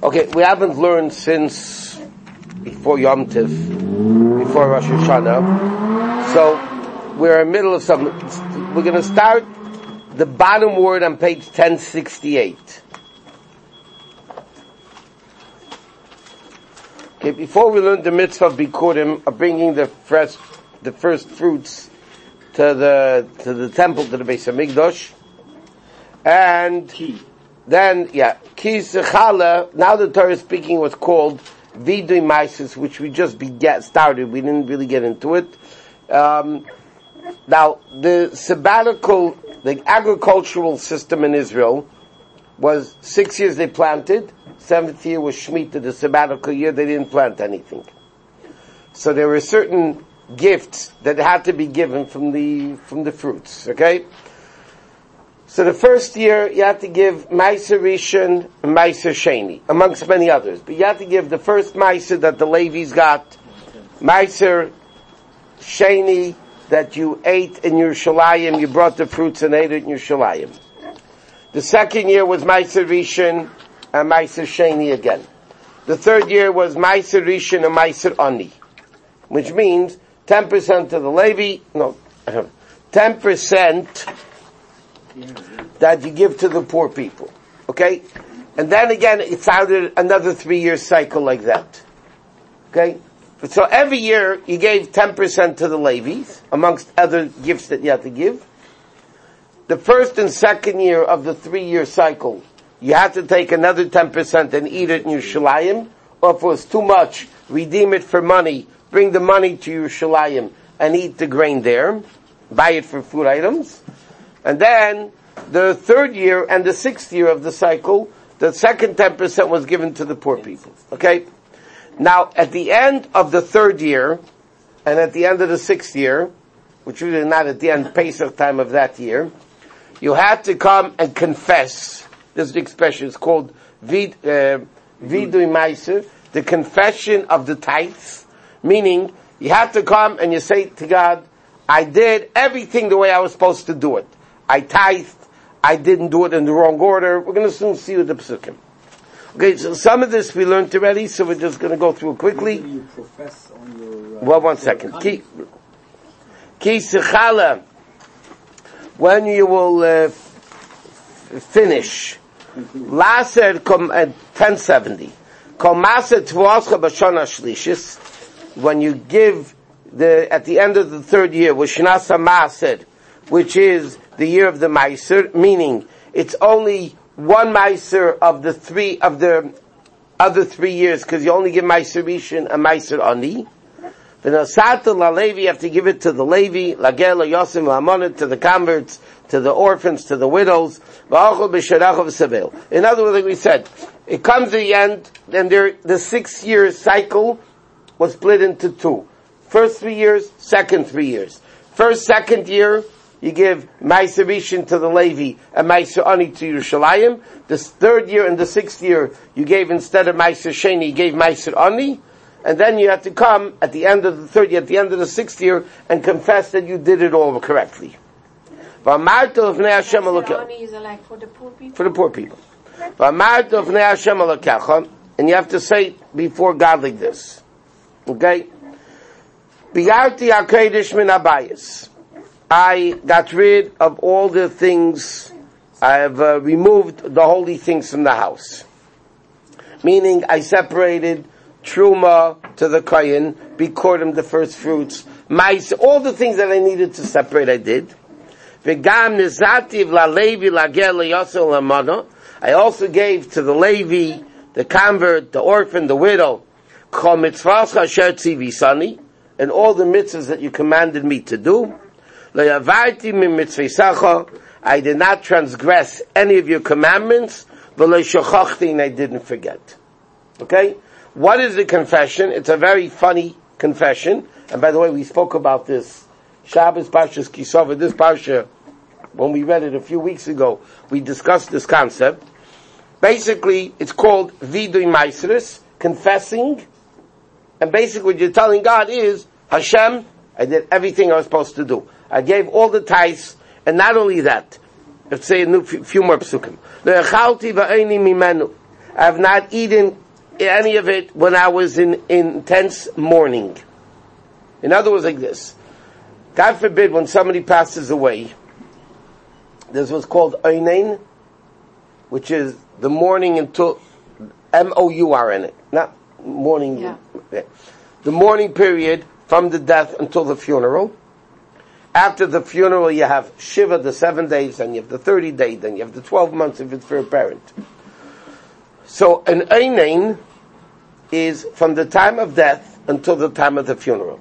Okay, we haven't learned since before Yom Tiv, before Rosh Hashanah. So we're in the middle of something. We're going to start the bottom word on page 1068. Okay, before we learn the mitzvah of Bikurim, of bringing the first fruits to the temple, to the Beis Hamikdash, and then, Ki Sechala, now the Torah is speaking what's called Vidui Maisis, which we just started. We didn't really get into it. Now, the sabbatical, the agricultural system in Israel was 6 years they planted, 7th year was Shemitah, the sabbatical year, they didn't plant anything. So there were certain gifts that had to be given from the fruits, okay? So the first year, you had to give Meiser Rishon and Meiser Sheni, amongst many others. But you had to give the first Meiser that the Levites got, Meiser Sheni that you ate in Yerushalayim, you brought the fruits and ate it in Yerushalayim. The second year was Meiser Rishon and Meiser Sheni again. The third year was Meiser Rishon and Meiser Ani, which means 10% to the Levi, 10% that you give to the poor people. Okay? And then again, it's out another 3-year cycle like that. Okay? So every year, you gave 10% to the Levites, amongst other gifts that you had to give. The first and second year of the 3-year cycle, you had to take another 10% and eat it in Yerushalayim, or if it was too much, redeem it for money, bring the money to Yerushalayim and eat the grain there, buy it for food items. And then, the third year and the 6th year of the cycle, the second 10% was given to the poor people. Okay? Now, at the end of the third year, and at the end of the 6th year, which really not at the end, Pesach time of that year, you had to come and confess. This is the expression, it's called Vidui Meiser, the confession of the tithes, meaning, you have to come and you say to God, I did everything the way I was supposed to do it. I tithed, I didn't do it in the wrong order. We're going to soon see with the Pesukim. Okay, so some of this we learned already, so we're just going to go through it quickly. You profess on your, well, one second. Ki Sechala, when you will finish, Laser at 1070, when you give at the end of the third year, Shnasa Maser, which is the year of the Meiser, meaning it's only one Meiser of the other 3 years, because you only give Meiser Rishon and Meiser Ani. V'nosata LaLevi, you have to give it to the Levi, Lagel, Yosim, Lamonit, to the converts, to the orphans, to the widows. V'achol b'sharach v'savel. In other words, like we said, it comes to the end, and the 6-year cycle was split into two. First 3 years, second 3 years. First, second year, you give Meiser Rishon to the Levi and Meiser Ani to Yerushalayim. The third year and the 6th year, you gave instead of Meiser Sheni, you gave Meiser Ani. And then you have to come at the end of the third year, at the end of the 6th year, and confess that you did it all correctly. Meiser Ani is like for the poor people? For the poor people. And you have to say before God like this. Okay? Bi'arti HaKodesh min habayis. I got rid of all the things, I have removed the holy things from the house. Meaning, I separated Truma to the Kohen, Bikurim, the first fruits, Mais, all the things that I needed to separate, I did. V'gam nizativ la'levi la'gel la'yosel la'mano. I also gave to the Levi, the convert, the orphan, the widow, Kol mitzvahcha asher tzivisani, and all the mitzvahs that you commanded me to do. I did not transgress any of your commandments, and I didn't forget. Okay? What is the confession? It's a very funny confession. And by the way, we spoke about this Shabbos Parshas Kisova, this Parsha, when we read it a few weeks ago, we discussed this concept. Basically, it's called Vidui Meiseris, confessing. And basically what you're telling God is, Hashem, I did everything I was supposed to do. I gave all the tithes, and not only that, let's say a few more psukim. I have not eaten any of it when I was in intense mourning. In other words, like this. God forbid when somebody passes away, there's what's called Einain, which is the mourning until M-O-U-R in it. Not mourning. Yeah. The mourning period from the death until the funeral. After the funeral, you have Shiva, the 7 days, then you have the 30 days, then you have the 12 months if it's for a parent. So an Einain is from the time of death until the time of the funeral.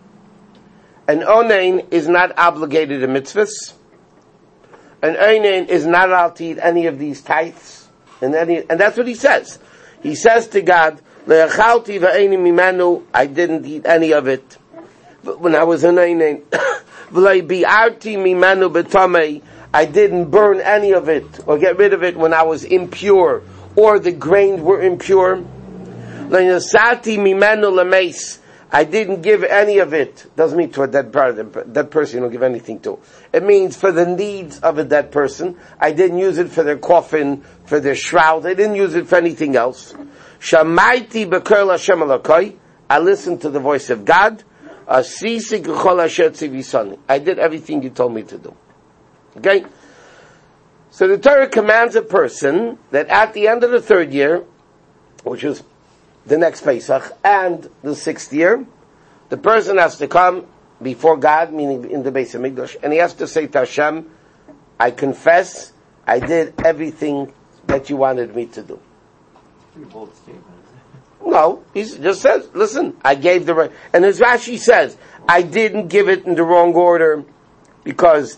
An Onain is not obligated to mitzvahs. An Onain is not allowed to eat any of these tithes. And that's what he says. He says to God, Le'achalti v'eini mimenu, I didn't eat any of it when I was an Onain. V'leibi'arti mimenu b'tamei, I didn't burn any of it or get rid of it when I was impure or the grains were impure. Le'nasati mimenu lemeis, I didn't give any of it. Doesn't mean to a dead person you don't give anything to. It means for the needs of a dead person. I didn't use it for their coffin, for their shroud. I didn't use it for anything else. Shamaiti b'ker l'Hashem Elokai. I listened to the voice of God. Asisi k'chol asher tzivisani. I did everything you told me to do. Okay? So the Torah commands a person that at the end of the 3rd year, which is the next Pesach, and the 6th year, the person has to come before God, meaning in the Beis HaMikdash, and he has to say to Hashem, I confess, I did everything that you wanted me to do. Pretty bold statement. No, he just says, listen, I gave the right, and as Rashi says, I didn't give it in the wrong order, because,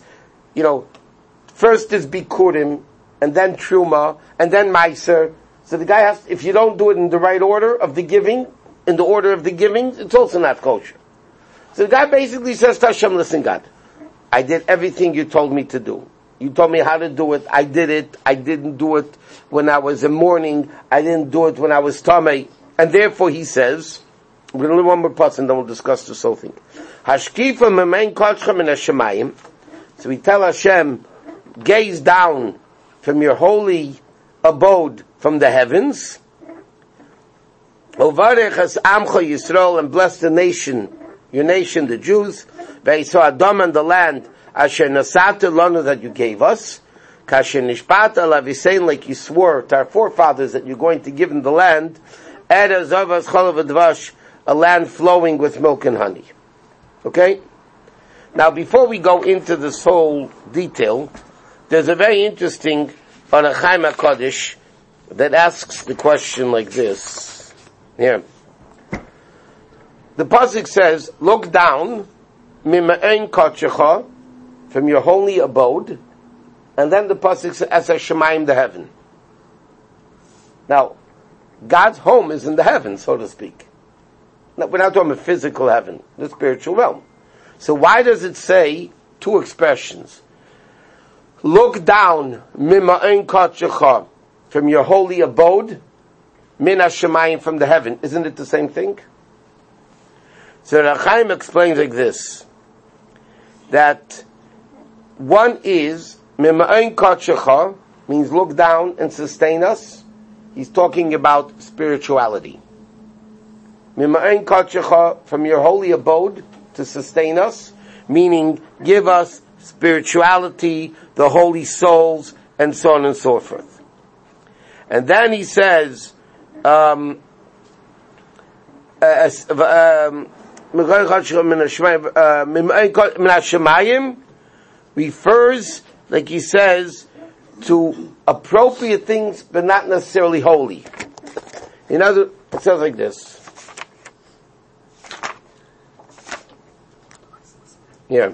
first is Bikurim, and then Truma, and then Meiser. So the guy has, if you don't do it in the right order of the giving, in the order of the giving, it's also not kosher. So the guy basically says to Hashem, listen God, I did everything you told me to do. You told me how to do it, I did it, I didn't do it when I was in mourning, I didn't do it when I was tamei, and therefore he says, we're going to leave one more part and then we'll discuss this whole thing. Hashkifa memein kodshcha min hashamayim. So we tell Hashem, gaze down from your holy abode from the heavens. Ovarech has Amcha Yisrael, and bless the nation, your nation, the Jews. Ve'isa Adam and the land, asher nasata lanu, that you gave us. Kasher nishpata lavisein, like you swore to our forefathers that you're going to give them the land. Eretz zavas cholav advash, a land flowing with milk and honey. Okay? Now before we go into this whole detail, there's a very interesting on a Chaim HaKadosh that asks the question like this. Here. The pasuk says, look down, mima'en kodshecha, from your holy abode, and then the pasuk says, as Shemayim, the heaven. Now, God's home is in the heaven, so to speak. Now, we're not talking about physical heaven, the spiritual realm. So why does it say two expressions? Look down, mima'en kodshecha, from your holy abode, min hashemayim, from the heaven. Isn't it the same thing? So Rachaim explains like this, that one is, mima'en kodshecha, means look down and sustain us. He's talking about spirituality. Mima'en kodshecha, from your holy abode, to sustain us, meaning give us spirituality, the holy souls, and so on and so forth. And then he says, refers, like he says, to appropriate things, but not necessarily holy. In other, it says like this. Here.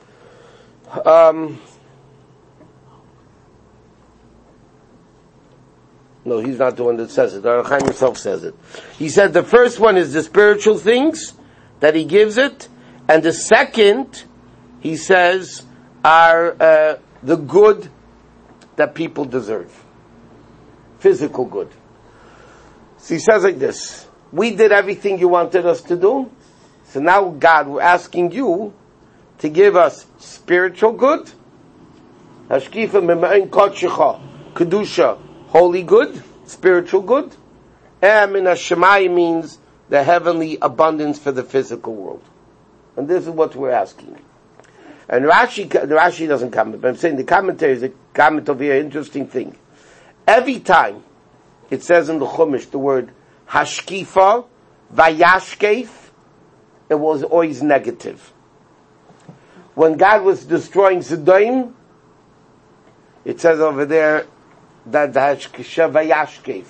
No, he's not the one that says it. The Arachaim himself says it. He said the first one is the spiritual things that he gives it, and the second, he says, are the good that people deserve. Physical good. So he says like this, we did everything you wanted us to do, so now God, we're asking you to give us spiritual good, Hashkifa Mima'in Kodshecha, Kedusha, holy good, spiritual good. Min Hashemayim means the heavenly abundance for the physical world. And this is what we're asking. And Rashi doesn't comment, but I'm saying the commentary is a comment over here, interesting thing. Every time it says in the Chumash the word Hashkifa, Vayashkef, it was always negative. When God was destroying Sodom, it says over there that the Hashkifa Vayashkef.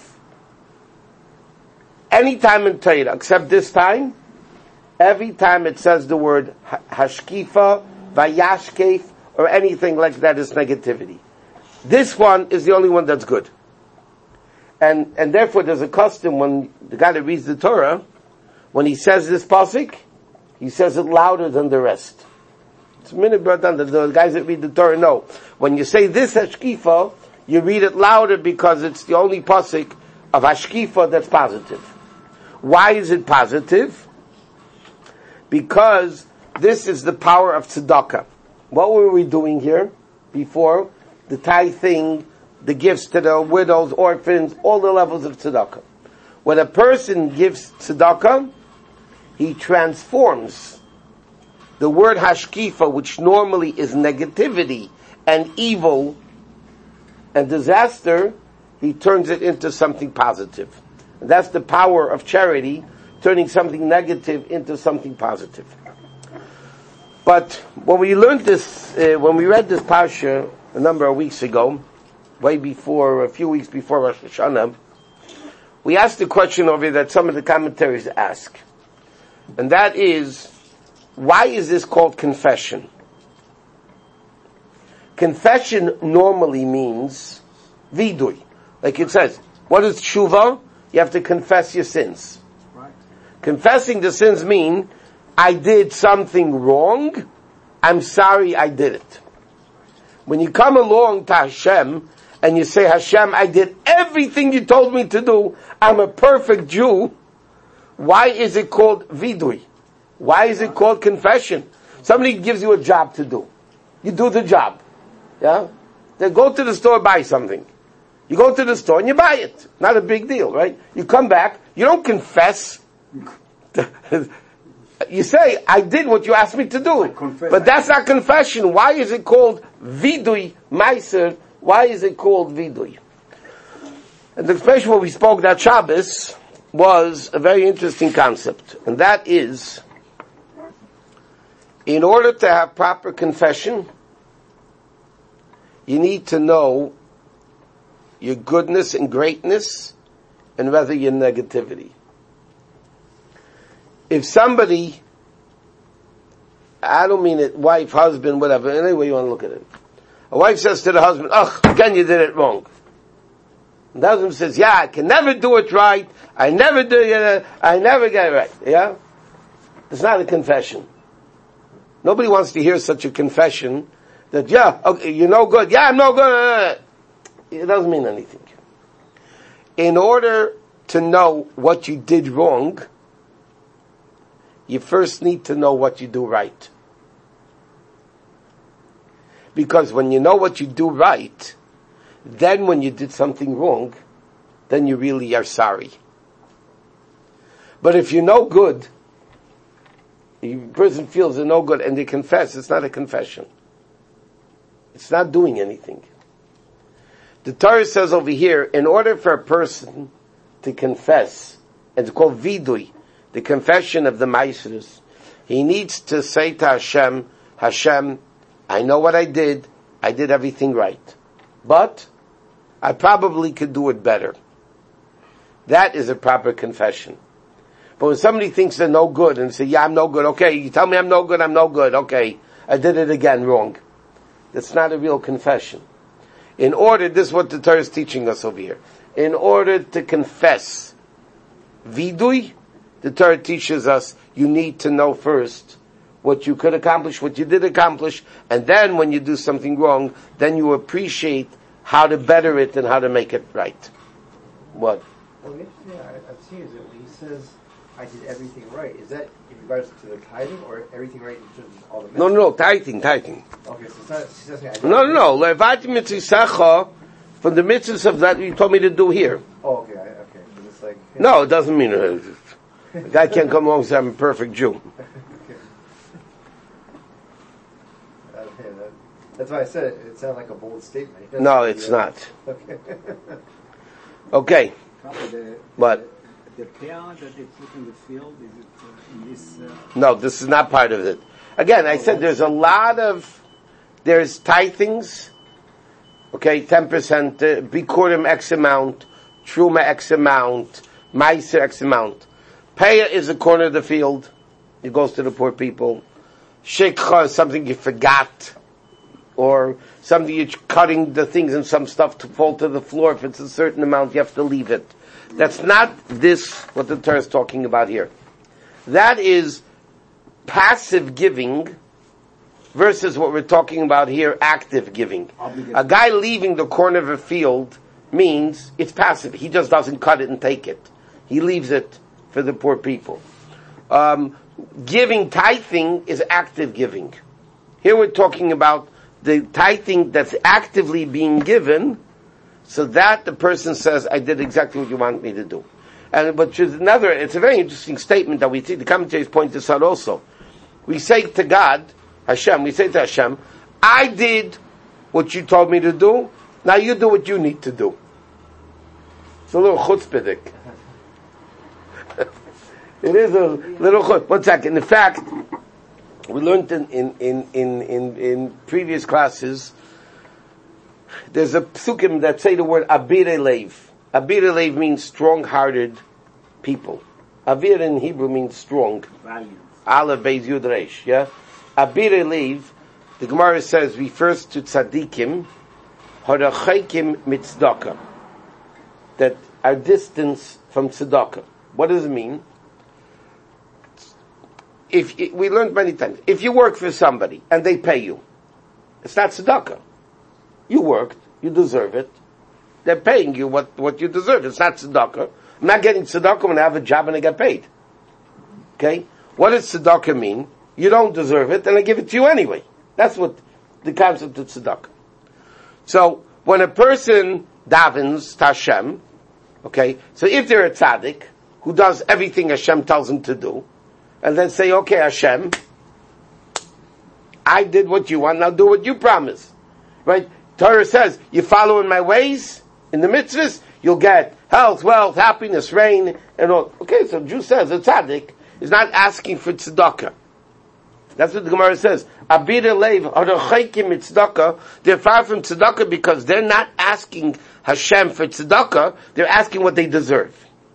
Anytime in Torah, except this time, every time it says the word Hashkifa, Vayashkef, or anything like that is negativity. This one is the only one that's good. And therefore there's a custom when the guy that reads the Torah, when he says this pasuk, he says it louder than the rest. It's a minute brought down, the guys that read the Torah know. When you say this Hashkifa, you read it louder because it's the only pasuk of Hashkifa that's positive. Why is it positive? Because this is the power of tzedakah. What were we doing here before? The tithing, the gifts to the widows, orphans, all the levels of tzedakah. When a person gives tzedakah, he transforms the word hashkifa, which normally is negativity and evil and disaster, he turns it into something positive. And that's the power of charity, turning something negative into something positive. But when we learned this, when we read this parsha a number of weeks ago, a few weeks before Rosh Hashanah, we asked the question over here that some of the commentaries ask. And that is, why is this called confession? Confession normally means vidui. Like it says, what is tshuva? You have to confess your sins. Right. Confessing the sins mean, I did something wrong, I'm sorry I did it. When you come along to Hashem, and you say, Hashem, I did everything you told me to do, I'm a perfect Jew, why is it called vidui? Why is it called confession? Somebody gives you a job to do. You do the job. Yeah? Then go to the store, buy something. You go to the store and you buy it. Not a big deal, right? You come back, you don't confess. You say, I did what you asked me to do. But that's not confession. Why is it called vidui meiser? Why is it called vidui? And the expression what we spoke that Shabbos was a very interesting concept. And that is, in order to have proper confession, you need to know your goodness and greatness, and rather your negativity. If somebody, I don't mean it, wife, husband, whatever, any way you want to look at it. A wife says to the husband, again you did it wrong. And the husband says, yeah, I can never do it right, I never get it right, yeah? It's not a confession. Nobody wants to hear such a confession that, you're no good, I'm no good. It doesn't mean anything. In order to know what you did wrong, you first need to know what you do right. Because when you know what you do right, then when you did something wrong, then you really are sorry. But if you're no good, the person feels they're no good and they confess, it's not a confession. It's not doing anything. The Torah says over here, in order for a person to confess, and it's called vidui, the confession of the Maasros, he needs to say to Hashem, Hashem, I know what I did everything right. But, I probably could do it better. That is a proper confession. But when somebody thinks they're no good, and say, I'm no good, okay, you tell me I'm no good, okay, I did it again wrong. That's not a real confession. This is what the Torah is teaching us over here. In order to confess vidui, the Torah teaches us you need to know first what you could accomplish, what you did accomplish, and then when you do something wrong, then you appreciate how to better it and how to make it right. What? Well, the interesting thing I've seen is that when he says, I did everything right, is that in regards to the tithing or everything right in terms of all the No, tithing. Okay, so it's not saying I did No. Levati mitzisacha from the mitzvahs of that you told me to do here. Oh, okay. But it's like, No, it doesn't mean a guy can't come along and say I'm a perfect Jew. That's why I said it sounded like a bold statement. No, it's not. Okay. Okay. What? The pair that they put in the field, is it in this... No, this is not part of it. Again, I said there's tithings, okay, 10%, Bikurim X amount, Truma X amount, Meiser X amount. Peah is a corner of the field. It goes to the poor people. Shekha is something you forgot, or something you're cutting the things and some stuff to fall to the floor. If it's a certain amount, you have to leave it. That's not what the Torah is talking about here. That is passive giving versus what we're talking about here, active giving. A guy leaving the corner of a field means it's passive. He just doesn't cut it and take it. He leaves it for the poor people. Giving, tithing, is active giving. Here we're talking about the tithing that's actively being given, so that the person says, I did exactly what you want me to do. But it's a very interesting statement that we see. The commentaries point this out also. We say to God, Hashem, I did what you told me to do, now you do what you need to do. It's a little chutzpahdik. It is a little chutzpah. 1 second. In fact, we learned in previous classes, there's a psukim that say the word Abir Leiv. Abir Leiv means strong-hearted people. Abir in Hebrew means strong. Aleph Beis Yud Reish. Yeah. Abir Leiv, the Gemara says, refers to tzaddikim, harachaykim mitzdaka, that are distance from tzedakah. What does it mean? We learned many times, if you work for somebody and they pay you, it's not tzedakah. You worked, you deserve it. They're paying you what you deserve. It's not tzedakah. I'm not getting tzedakah when I have a job and I get paid. Okay? What does tzedakah mean? You don't deserve it, and I give it to you anyway. That's what the concept of tzedakah. So, when a person davens to Hashem, okay, so if they're a tzaddik, who does everything Hashem tells him to do, and then say, okay, Hashem, I did what you want, now do what you promised. Right? Torah says, you follow in my ways, in the mitzvahs, you'll get health, wealth, happiness, rain, and all. Okay, so Jew says, a tzaddik is not asking for tzedakah. That's what the Gemara says. Abir Leiv, harachaykim mitzdaka, they're far from tzedakah because they're not asking Hashem for tzedakah, they're asking what they deserve.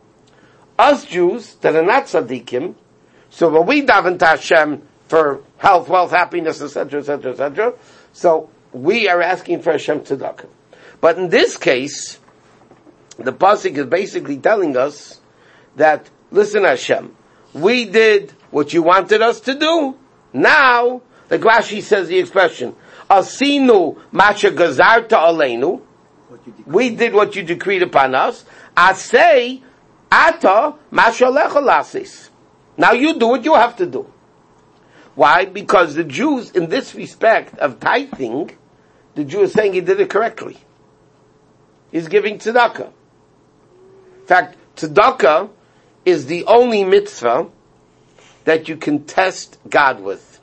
Us Jews, that are not tzaddikim, so when we daven to Hashem for health, wealth, happiness, etc., etc., etc., so we are asking for Hashem tzedakah. But in this case, the pasuk is basically telling us that, listen Hashem, we did what you wanted us to do. Now, the Rashi says the expression, Asinu masha gazarta aleinu, we did what you decreed upon us. Asay ata masha lecha lasis. Now you do what you have to do. Why? Because the Jews, in this respect of tithing, the Jew is saying he did it correctly. He's giving tzedakah. In fact, tzedakah is the only mitzvah that you can test God with.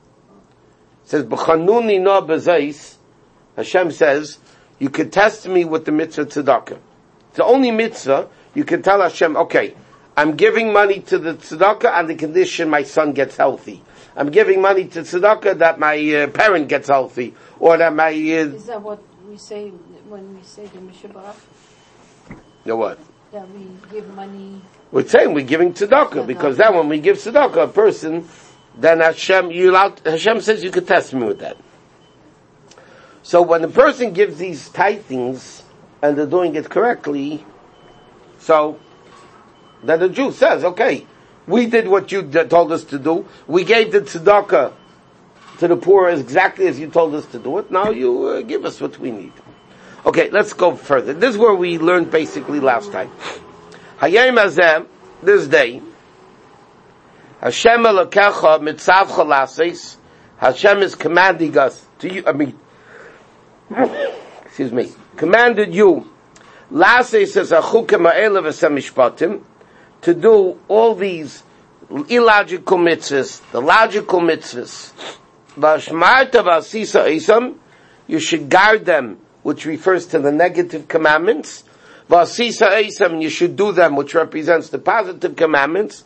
It says, B'chanuni no b'zais, Hashem says, you can test me with the mitzvah tzedakah. It's the only mitzvah you can tell Hashem, okay, I'm giving money to the tzedakah on the condition my son gets healthy. I'm giving money to tzedakah that my parent gets healthy, or that my... Is that what we say when we say the Mishabach? The what? That we give money... We're saying we're giving tzedakah, because then when we give tzedakah, a person, then Hashem says you could test me with that. So when a person gives these tithings, and they're doing it correctly, so then the Jew says, okay, we did what you told us to do, we gave the tzedakah to the poor exactly as you told us to do it, now you give us what we need. Okay, let's go further. This is where we learned basically last time. Hayom hazeh, this day, Hashem Elokecha mitzavcha lasis, Hashem is commanding us to you, excuse me, commanded you, Lase says, to do all these illogical mitzvahs, the logical mitzvahs. You should guard them, which refers to the negative commandments. You should do them, which represents the positive commandments.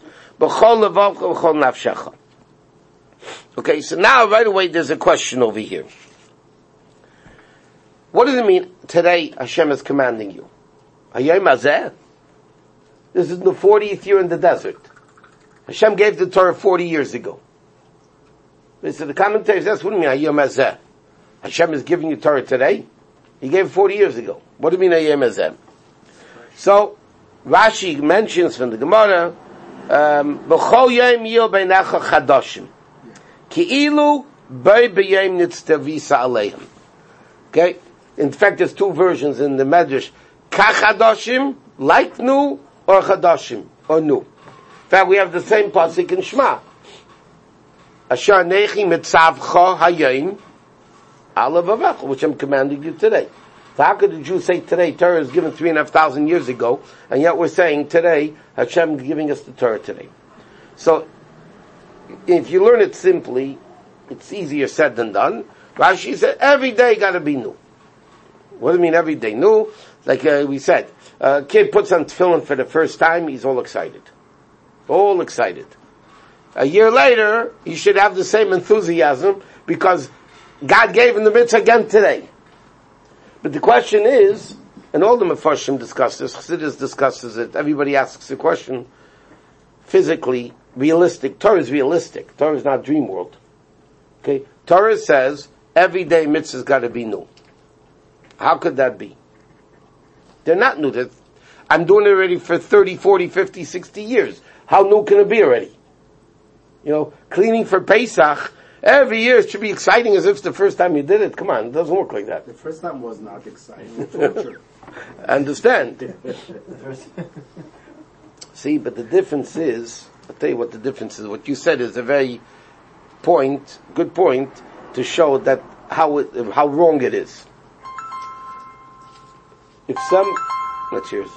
Okay, so now right away there's a question over here. What does it mean today Hashem is commanding you? This is the 40th year in the desert. Hashem gave the Torah 40 years ago. So the commentators ask, what do you mean Hayom Hazeh? Hashem is giving you Torah today? He gave it 40 years ago. What do you mean Hayom Hazeh? So Rashi mentions from the Gemara, B'chol yom yil beinecha chadoshim, ki'ilu bei b'yom nitztavisa aleihim. Okay? In fact, there's two versions in the Medrash. Kachadoshim, like new, or chadoshim, or new. In fact, we have the same pasuk in Shema. Asher nechi mitzavcha hayom ala v'avecha, which I'm commanding you today. So how could the Jews say today Torah is given 3,500 years ago, and yet we're saying today Hashem is giving us the Torah today? So, if you learn it simply, it's easier said than done. Rashi said every day got to be new. What do you mean every day new? Like we said, a kid puts on tefillin for the first time, he's all excited. All excited. A year later, he should have the same enthusiasm because God gave him the mitzvah again today. But the question is, and all the Mefarshim discuss this, Chassidus discusses it, everybody asks the question, physically, realistic. Torah is realistic. Torah is not dream world. Okay? Torah says, every day mitzvah's got to be new. How could that be? They're not new. I'm doing it already for 30, 40, 50, 60 years. How new can it be already? You know, cleaning for Pesach, every year it should be exciting as if it's the first time you did it. Come on, it doesn't work like that. The first time was not exciting. Torture. I understand. See, but the difference is, I'll tell you what the difference is. What you said is a very good point to show that how wrong it is. If what's yours?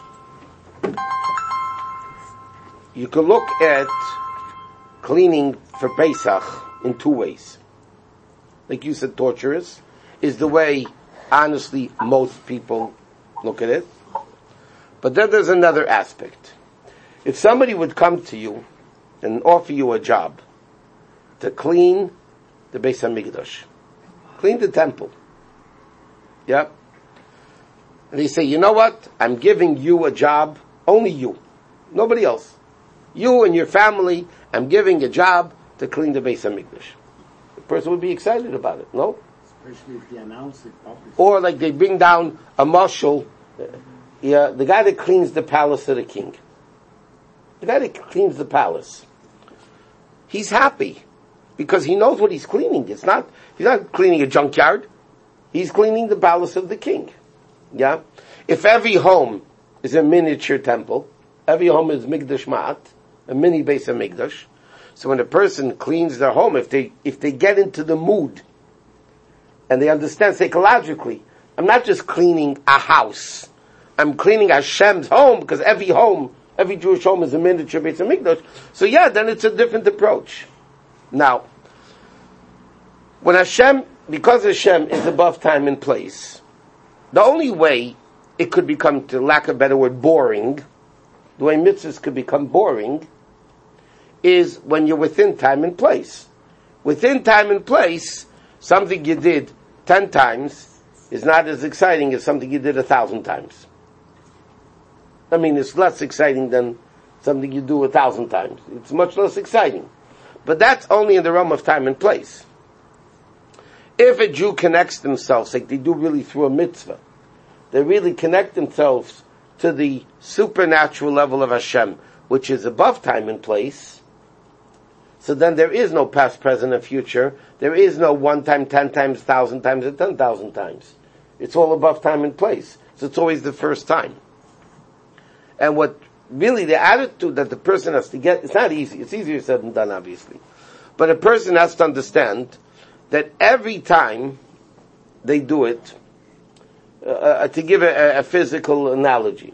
You can look at cleaning for Pesach in two ways. Like you said, torturous is the way, honestly, most people look at it. But then there's another aspect. If somebody would come to you and offer you a job to clean the Beis HaMikdash, clean the temple, yeah, and they say, you know what? I'm giving you a job, only you, nobody else. You and your family, I'm giving a job to clean the Beis HaMikdash. The person would be excited about it, no? Especially if they announce it publicly. Or like they bring down a marshal, the guy that cleans the palace of the king. The guy that cleans the palace. He's happy because he knows what he's cleaning. He's not cleaning a junkyard. He's cleaning the palace of the king. Yeah? If every home is a miniature temple, every home is Mikdash Ma'at, a mini Beis HaMikdash. So when a person cleans their home, if they get into the mood, and they understand psychologically, I'm not just cleaning a house, I'm cleaning Hashem's home, because every Jewish home is a miniature Beis HaMikdash. So yeah, then it's a different approach. Now, because Hashem is above time and place, the only way it could become, to lack of a better word, boring, the way mitzvahs could become boring, is when you're within time and place. Within time and place, something you did 10 times is not as exciting as something you did 1,000 times. I mean, it's less exciting than something you do 1,000 times. It's much less exciting. But that's only in the realm of time and place. If a Jew connects themselves, like they do really through a mitzvah, they really connect themselves to the supernatural level of Hashem, which is above time and place, so then there is no past, present, and future. There is no 1 time, 10 times, 1,000 times, or 10,000 times. It's all above time and place. So it's always the first time. And what really the attitude that the person has to get, it's not easy. It's easier said than done, obviously. But a person has to understand that every time they do it, to give a physical analogy.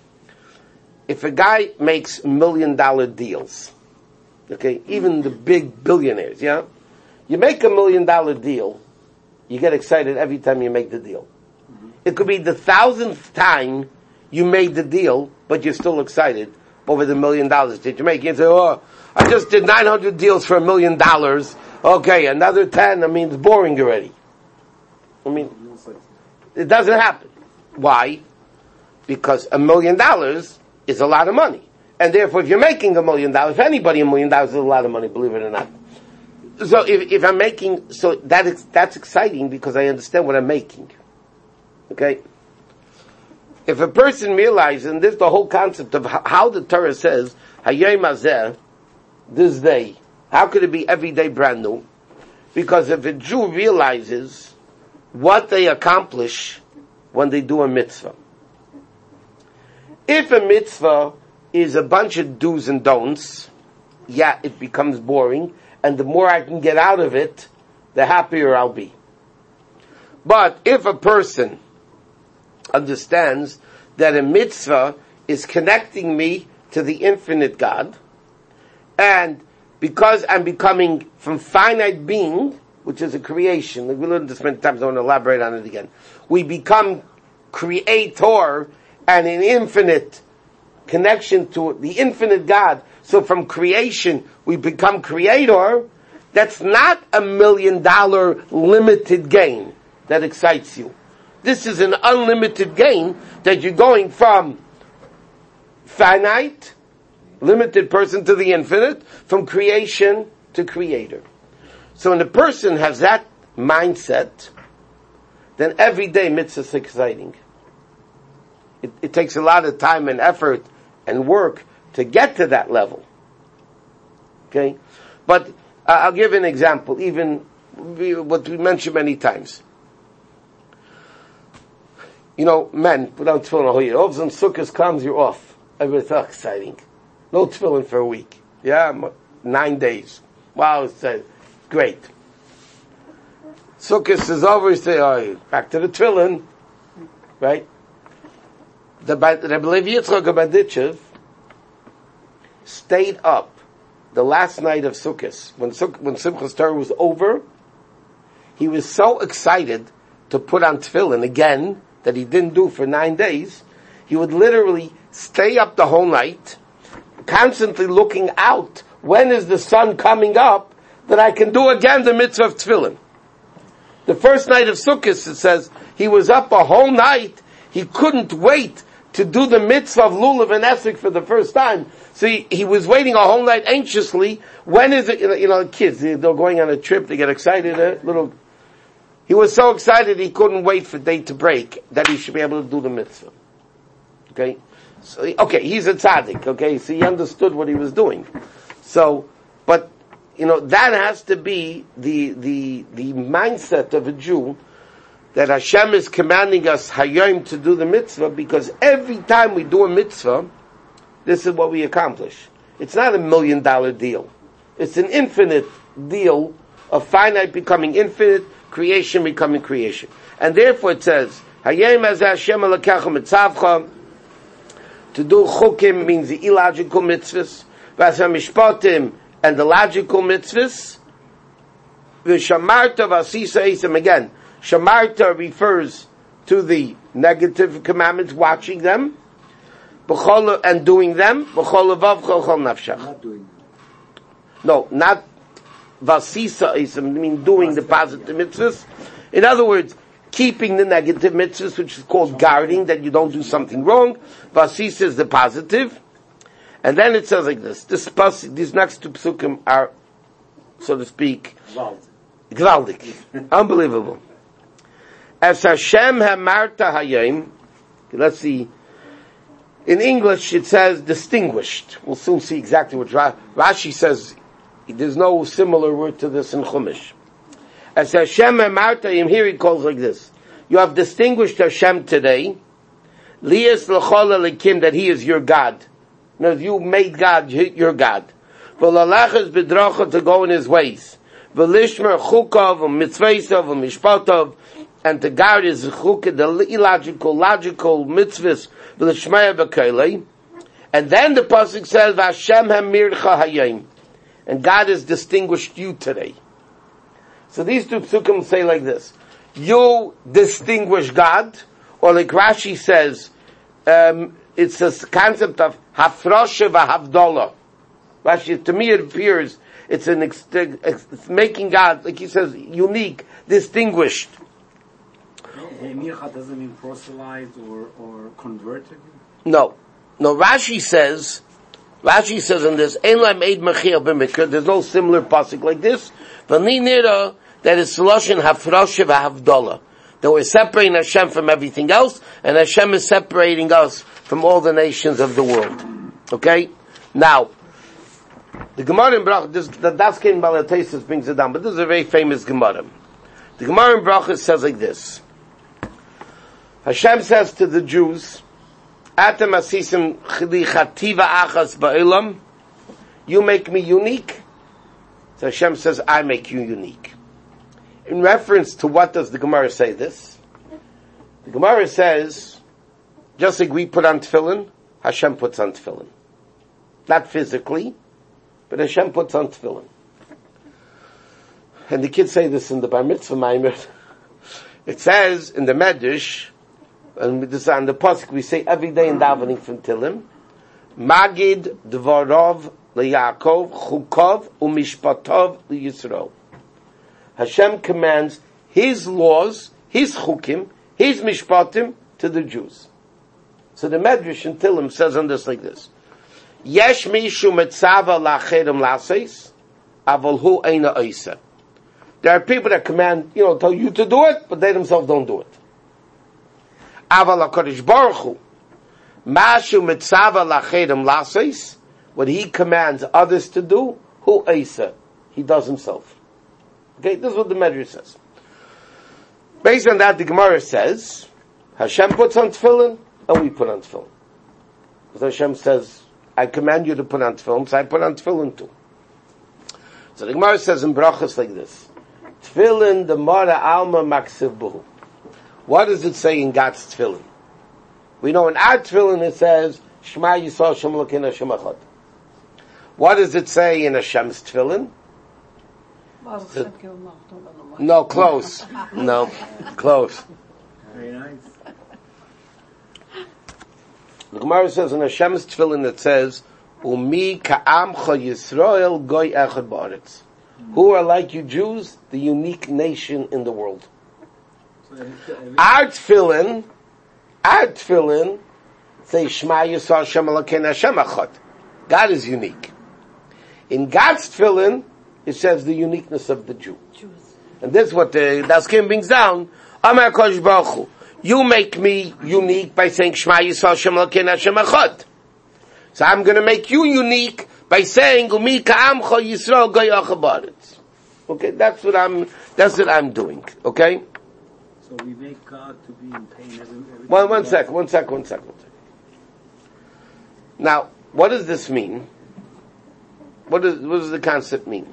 If a guy makes $1 million deals, okay, even the big billionaires, yeah, you make $1 million deal, you get excited every time you make the deal. It could be the 1,000th time you made the deal, but you're still excited over the $1 million that you make. You say, "Oh, I just did 900 deals for $1 million. Okay, another 10. I mean, it's boring already." I mean, it doesn't happen. Why? Because $1 million is a lot of money. And therefore, if you're making $1 million, if anybody $1 million is a lot of money, believe it or not. So if I'm making, so that's exciting because I understand what I'm making. Okay? If a person realizes, and this is the whole concept of how the Torah says, Hayom Hazeh, this day, how could it be every day brand new? Because if a Jew realizes what they accomplish when they do a mitzvah. If a mitzvah is a bunch of do's and don'ts, yeah, it becomes boring, and the more I can get out of it, the happier I'll be. But if a person understands that a mitzvah is connecting me to the infinite God, and because I'm becoming from finite being, which is a creation, we learned this many times, I don't want to elaborate on it again, we become creator and an infinite connection to the infinite God. So from creation, we become creator. That's not $1 million limited gain that excites you. This is an unlimited gain that you're going from finite, limited person to the infinite, from creation to creator. So when a person has that mindset, then every day mitzvah is exciting. It takes a lot of time and effort and work to get to that level. Okay? But I'll give an example, even what we mentioned many times. You know, men put on tefillin all year. All of a sudden, Sukkot comes, you're off. Everybody's so exciting. No tefillin for a week. Yeah, 9 days. Wow, it's great. Sukkot is over, you say, oh, back to the tefillin. Right? The Rebbe Levi Yitzchak Berditchev stayed up the last night of Sukkot. When Simchas Torah was over, he was so excited to put on tefillin again that he didn't do for 9 days. He would literally stay up the whole night, constantly looking out, when is the sun coming up, that I can do again the mitzvah of tefillin. The first night of Sukkot, it says, he was up a whole night, he couldn't wait to do the mitzvah of lulav and esrog for the first time. So he was waiting a whole night anxiously. When is it? You know, kids, they're going on a trip, they get excited, he was so excited he couldn't wait for day to break that he should be able to do the mitzvah. Okay? So, okay, he's a tzaddik, okay? So he understood what he was doing. So, but, that has to be the mindset of a Jew, that Hashem is commanding us hayom to do the mitzvah, because every time we do a mitzvah, this is what we accomplish. It's not $1 million deal. It's an infinite deal of finite becoming infinite, creation becoming creation. And therefore it says, hayom as Hashem alakecha mitzavcha, to do chukim means the illogical mitzvahs, v'asa mishpatim, and the logical mitzvahs, v'shamarta v'asisa isam, again, shamarta refers to the negative commandments, watching them, and doing them, not doing them. No, not vasisa is, doing the positive mitzvahs. In other words, keeping the negative mitzvahs, which is called guarding, that you don't do something wrong. Vasisa is the positive. And then it says like this. These next two psukim are, so to speak, gewaldig. Unbelievable. As Hashem hamarta hayom, let's see. In English it says distinguished. We'll soon see exactly what Rashi says. There's no similar word to this in Chumash. As Hashem hamarta hayom, here he calls like this. You have distinguished Hashem today. Lias l'chol elikim, that He is your God. No, you made God your God. V'lalachas b'dracha, to go in His ways. V'lishmer chukav v'mitzvaysav v'mishpatav, and to guard his chukah, the logical mitzvahs, v'lishmaya b'kailei. And then the pasuk says, "V'Hashem hamircha hayim," and God has distinguished you today. So these two psukim say like this: you distinguish God, or like Rashi says, it's a concept of hafrosha v'havdalah. Rashi, to me it appears it's it's making God, like he says, unique, distinguished. Mircha doesn't mean proselyte or converted. No, Rashi says in this, Ein lahem eid mechia b'mikra, there's no similar pasuk like this. V'ni nira, that is Lashon hafrosha v'havdalah. That we're separating Hashem from everything else, and Hashem is separating us from all the nations of the world. Okay? Now, the Gemara in Brachos, the Daskein Balatesis brings it down, but this is a very famous Gemara. The Gemara in Brachos says like this. Hashem says to the Jews, Atem asisim chli chativa achas ba'elam, you make me unique. So Hashem says, I make you unique. In reference to what does the Gemara say this? The Gemara says, just like we put on tefillin, Hashem puts on tefillin. Not physically, but Hashem puts on tefillin. And the kids say this in the Bar Mitzvah Maimer. It says in the Medrash, and this on the pasuk we say every day in davening from Tilim, Magid dvarov leYaakov chukov umishpatov leYisrael. Hashem commands His laws, His chukim, His mishpatim to the Jews. So the Medrash in Tilim says on this like this: Yesh mishu metzava la'acherim la'aseis, aval hu eina oisa. There are people that command, tell you to do it, but they themselves don't do it. Aval HaKadosh Baruch Hu, mashu metzava la'acherim la'aseis, what He commands others to do, hu eisa, He does Himself. Okay, this is what the Medrash says. Based on that, the Gemara says, Hashem puts on tefillin, and we put on tefillin. Because Hashem says, I command you to put on tefillin, so I put on tefillin too. So the Gemara says in Brachos like this, Tefillin the Mara Alma Maksiv Buhu. What does it say in God's tefillin? We know in our tefillin it says, Shema Yisrael Shem Elokeinu Hashem Echad. What does it say in Hashem's tefillin? No, close. No, close. Very nice. The Gemara says in Hashem's tefillin it says, Umi ka'amcha Yisrael goy echad ba'aretz. Who are like you Jews, the unique nation in the world. Our tefillin say Shema Yisrael Shem Elokeinu Hashem Echad. God is unique. In God's tefillin, it says the uniqueness of the Jew. And this is what the Daskim brings down. Amar Kosh Baruch Hu, you make me unique by saying Shema Yisrael Shem Elokeinu Hashem Echad. So I'm going to make you unique by saying Umi ka'amcha Yisrael goy echad ba'aretz. Okay, that's what I'm doing. Okay? So we make God to be in pain. One second. Now, what does this mean? What does the concept mean?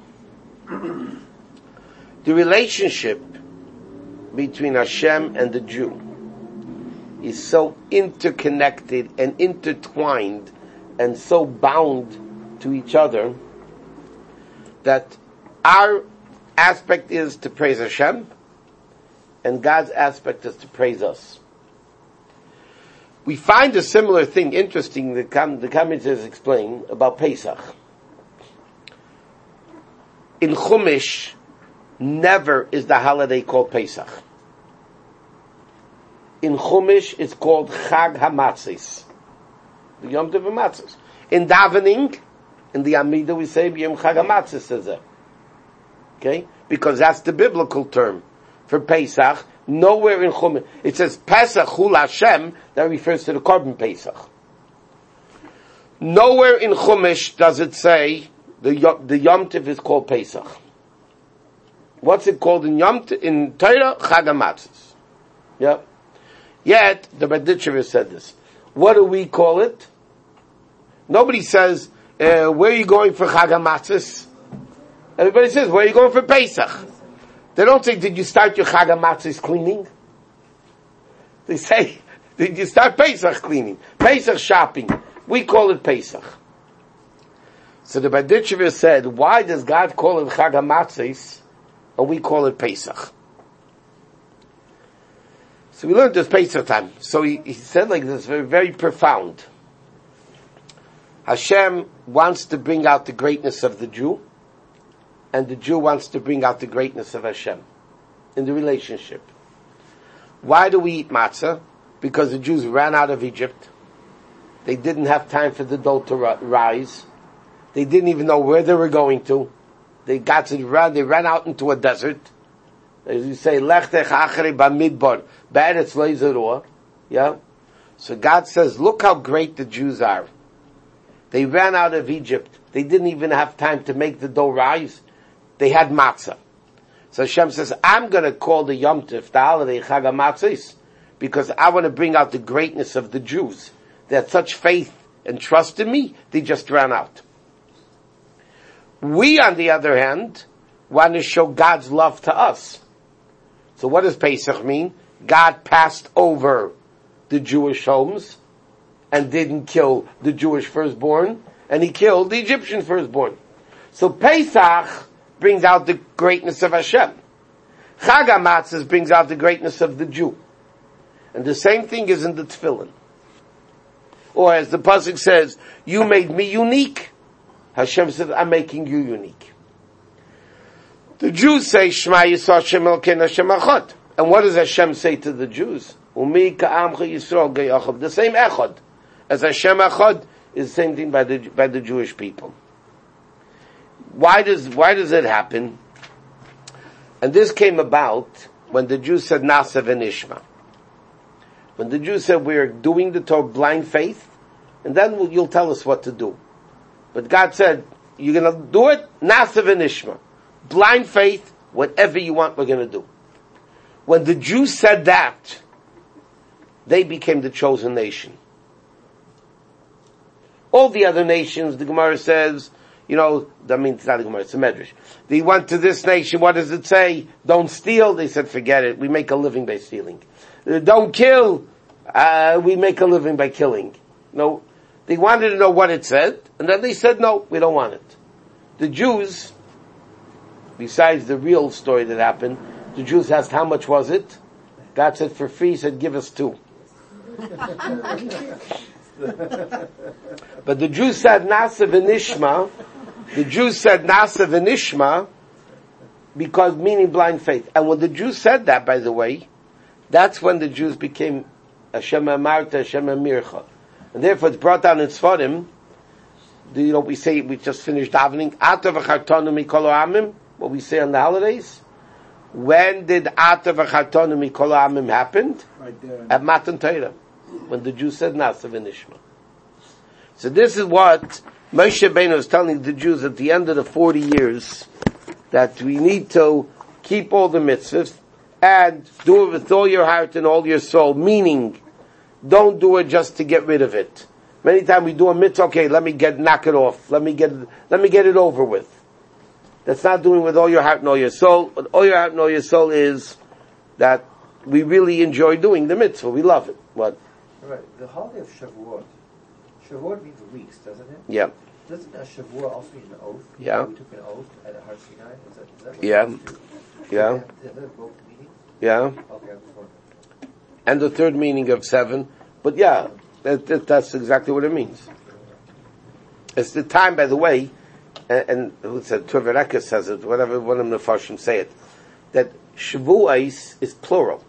The relationship between Hashem and the Jew is so interconnected and intertwined and so bound to each other that our aspect is to praise Hashem and God's aspect is to praise us. We find a similar thing interesting, the commentators explain about Pesach. In Chumash, never is the holiday called Pesach. In Chumash, it's called Chag HaMatzis. The Yom Tov HaMatzis. In davening, in the Amidah, we say Yom Chag HaMatzis is there. Okay? Because that's the biblical term for Pesach. Nowhere in Chumash. It says Pesach Hul Hashem, that refers to the Korban Pesach. Nowhere in Chumash does it say the Yom Tov is called Pesach. What's it called in Yom Tov? In Torah, Chag HaMatzis. Yeah. Yet, the Berditchever said this. What do we call it? Nobody says, where are you going for Chag HaMatzis? Everybody says, where are you going for Pesach? They don't say, did you start your Chag HaMatzis cleaning? They say, did you start Pesach cleaning? Pesach shopping. We call it Pesach. So the Berditchever said, why does God call it Chag HaMatzos and we call it Pesach? So we learned this Pesach time. So he said like this, very, very profound. Hashem wants to bring out the greatness of the Jew, and the Jew wants to bring out the greatness of Hashem in the relationship. Why do we eat matzah? Because the Jews ran out of Egypt. They didn't have time for the dough to rise. They didn't even know where they were going to. They ran out into a desert. As you say, Lech tech achri b'midbar, ba'eretz lo yizarua. Yeah? So God says, look how great the Jews are. They ran out of Egypt. They didn't even have time to make the dough rise. They had matzah. So Hashem says, I'm going to call the Yom Tov, the holiday, Chag HaMatzos, because I want to bring out the greatness of the Jews. They had such faith and trust in me, they just ran out. We, on the other hand, want to show God's love to us. So what does Pesach mean? God passed over the Jewish homes and didn't kill the Jewish firstborn, and he killed the Egyptian firstborn. So Pesach brings out the greatness of Hashem. Chag HaMatzos brings out the greatness of the Jew. And the same thing is in the Tefillin. Or as the pasuk says, you made me unique. Hashem said, I'm making you unique. The Jews say, Shema Yisrael Hashem Elokeinu Hashem Echad. And what does Hashem say to the Jews? Umi ka'amcha Yisrael ge'achad. The same Echad as Hashem Echad is the same thing by the Jewish people. Why does it happen? And this came about when the Jews said Nasa v'nishma. When the Jews said we're doing the Torah blind faith, and then you'll tell us what to do. But God said, you're going to do it, Nasa v'nishma. Blind faith, whatever you want, we're going to do. When the Jews said that, they became the chosen nation. All the other nations, the Gemara says, it's not the Gemara, it's a Medrash. They went to this nation, what does it say? Don't steal. They said, forget it, we make a living by stealing. Don't kill, we make a living by killing. No, they wanted to know what it said, and then they said, no, we don't want it. The Jews, besides the real story that happened, the Jews asked, how much was it? God said, for free. He said, give us 2. But the Jews said, Nasa v'nishma. The Jews said, Nasa v'nishma, because meaning blind faith. And when the Jews said that, by the way, that's when the Jews became Hashem Amarta, Hashem Amircha. And therefore it's brought down in Sfarim, we say, we just finished davening, Ata v'chartonu mikol ha'amim, what we say on the holidays. When did Ata v'chartonu mikol ha'amim happen? Right there. At Matan Torah, when the Jews said Nasa v'nishma. So this is what Moshe Rabbeinu is telling the Jews at the end of the 40 years, that we need to keep all the mitzvahs, and do it with all your heart and all your soul, meaning, don't do it just to get rid of it. Many times we do a mitzvah, okay, knock it off, let me get it over with. That's not doing it with all your heart and all your soul. But all your heart and all your soul is that we really enjoy doing the mitzvah, we love it. What? Right, the holiday of Shavuot. Shavuot means weeks, doesn't it? Yeah. Doesn't a Shavuot also mean an oath? Yeah. We took an oath at Har Sinai. Is that what Yeah. it is? Yeah. Is that both meanings? Yeah. Okay, I'm sorry. And the third meaning of 7. But yeah, that's exactly what it means. It's the time, by the way, and who said, Tuvereka says it, whatever one of the Farshim say it, that Shavuos is plural.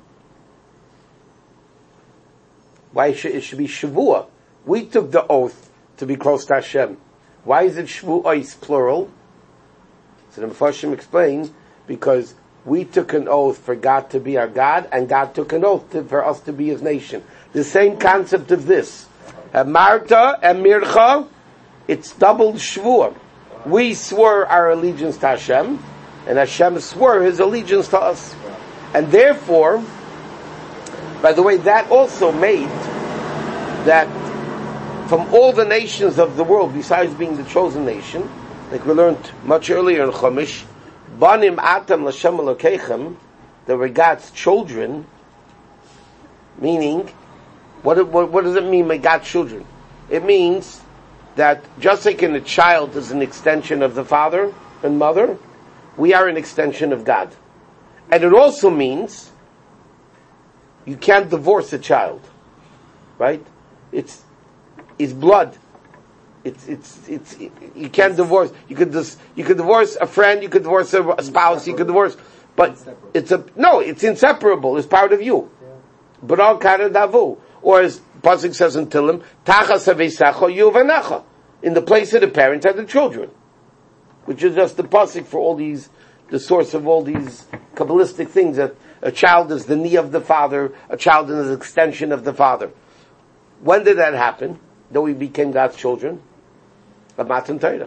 Why it should be Shavua? We took the oath to be close to Hashem. Why is it Shavuos plural? So the Mefarshim explain, because we took an oath for God to be our God, and God took an oath for us to be His nation. The same concept of this. Marta and Mircha, it's doubled Shvuah. We swore our allegiance to Hashem, and Hashem swore His allegiance to us. And therefore, by the way, that also made that from all the nations of the world, besides being the chosen nation, like we learned much earlier in Chumash, Banim Atam L'Shem Elokeichem, that were God's children, Meaning, what does it mean by God's children? It means that just like a child is an extension of the father and mother, we are an extension of God. And it also means you can't divorce a child, right? It's blood. It's you can't divorce. You could divorce a friend, you could divorce a spouse, you could divorce, but it's inseparable. It's part of you. But all davu, or as Pasuk says in Tillim, Tachas Havesacha Yuvanecha, in the place of the parents and the children, which is just the Pasuk for all these, the source of all these Kabbalistic things, that a child is the knee of the father, a child is an extension of the father. When did that happen? That we became God's children? Of Matan Torah.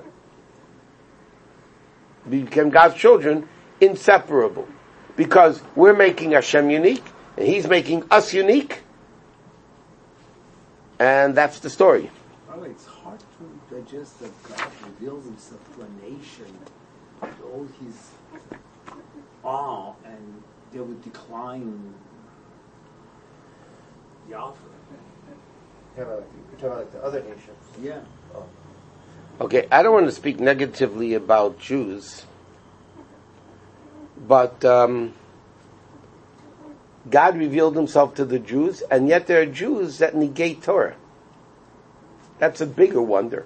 We became God's children, inseparable. Because we're making Hashem unique, and He's making us unique, and that's the story. Oh, it's hard to digest that God reveals Himself to a nation with all His awe, and they would decline Yahweh. You're talking about like the other nations. Yeah. Oh. Okay, I don't want to speak negatively about Jews, but God revealed Himself to the Jews, and yet there are Jews that negate Torah. That's a bigger wonder.